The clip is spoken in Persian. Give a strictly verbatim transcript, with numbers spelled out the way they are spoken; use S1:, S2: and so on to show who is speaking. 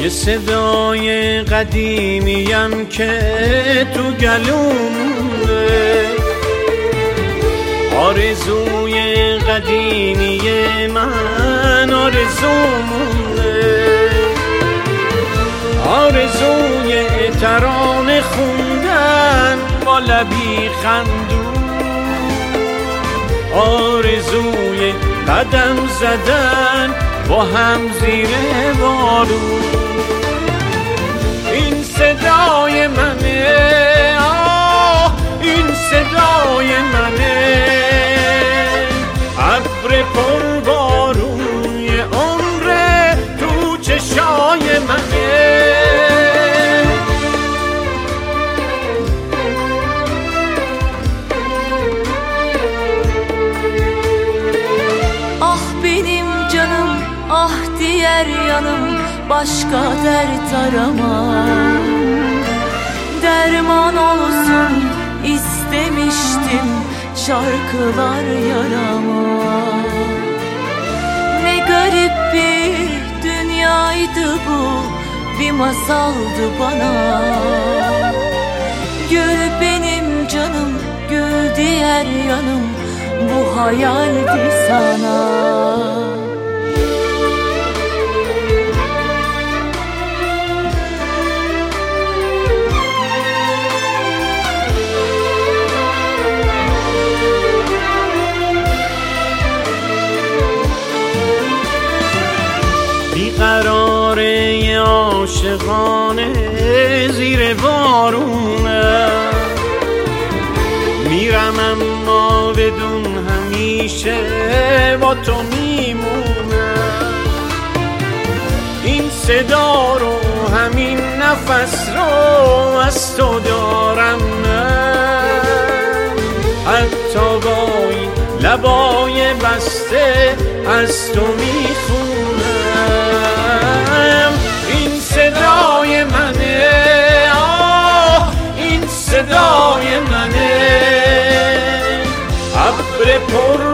S1: یه صدای قدیمیم که تو گلومه، آرزوی قدیمی من آرزومونه، آرزوی ترانه خوندن با لبی خندون، آرزوی قدم زدن با هم زیر بارون. این صدای منه، آه این صدای منه، ابر پربارون عمر تو چشای منه.
S2: Ah benim canım, ah diğer yanım, başka dert arama. Derman olsun istemiştim şarkılar yarama. Ne garip bir dünyaydı bu, bir masaldı bana. Gül benim canım, gül diğer yanım, bu hayaldi sana.
S1: بیقراره عاشقانه زیر بارونه، میرم اما بدون همیشه با تو میمونم. این صدا رو همین نفس رو از تو دارم من، حتی با این لبای بسته از تو میخونم. این صدای منه، آه این صدای منه، ابر پر